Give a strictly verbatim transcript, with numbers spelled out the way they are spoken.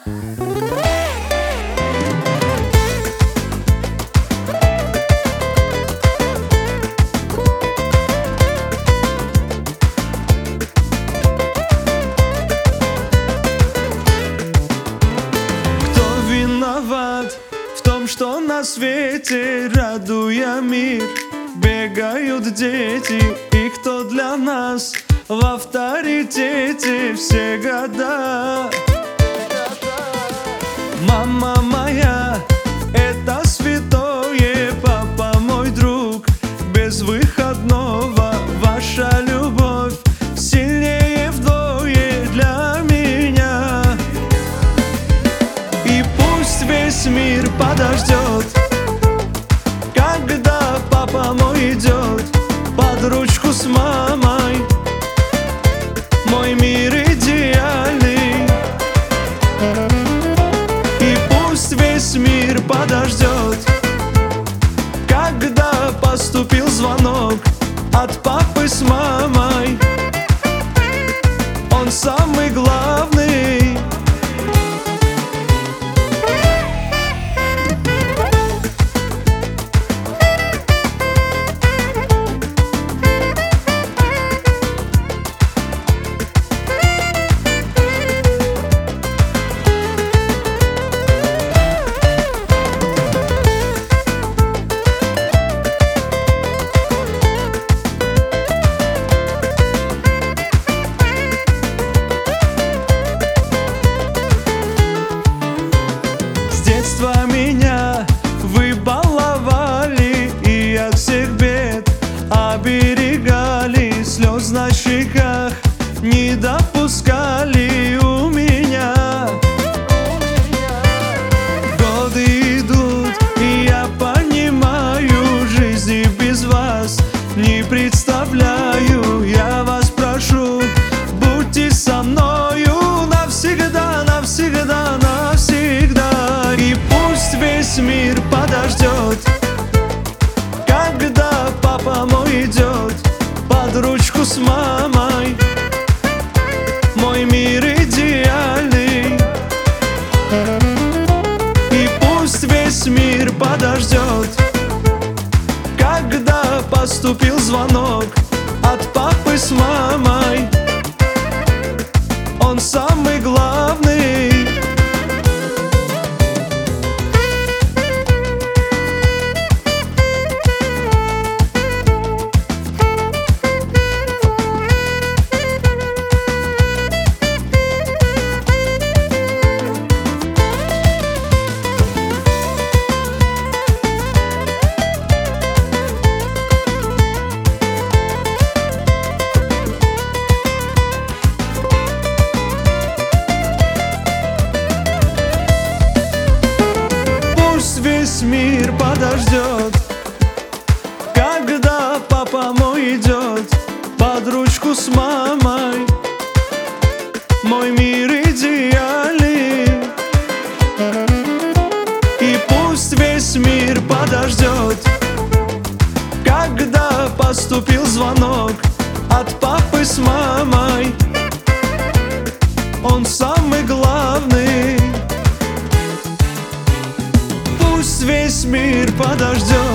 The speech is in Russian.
В том, что на свете, радуя мир, бегают дети. И кто для нас в авторитете все года? Мама моя, это святое, папа мой друг, без выходного ваша любовь сильнее вдвое для меня. И пусть весь мир подождет, когда папа мой идет под ручку с мамой. Мой мир идеальный. И пусть весь мир подождет, когда поступил звонок от папы с мамой. Он самый главный. Меня вы баловали и от всех бед оберегали, слез на щеках не допускали у меня. Годы идут, и я понимаю, жизни без вас не представляю. Я вас прошу, будьте со мною навсегда, навсегда, навсегда. И пусть весь мир подождет, когда папа мой идет под ручку с мамой. Мой мир идеальный. И пусть весь мир подождет, когда поступил звонок от папы с мамой. Он самый главный. Весь мир подождет, когда папа мой идет под ручку с мамой. Мой мир идеальный. И пусть весь мир подождет, когда поступил звонок от папы с мамой. Он самый главный. Пусть весь мир подождет.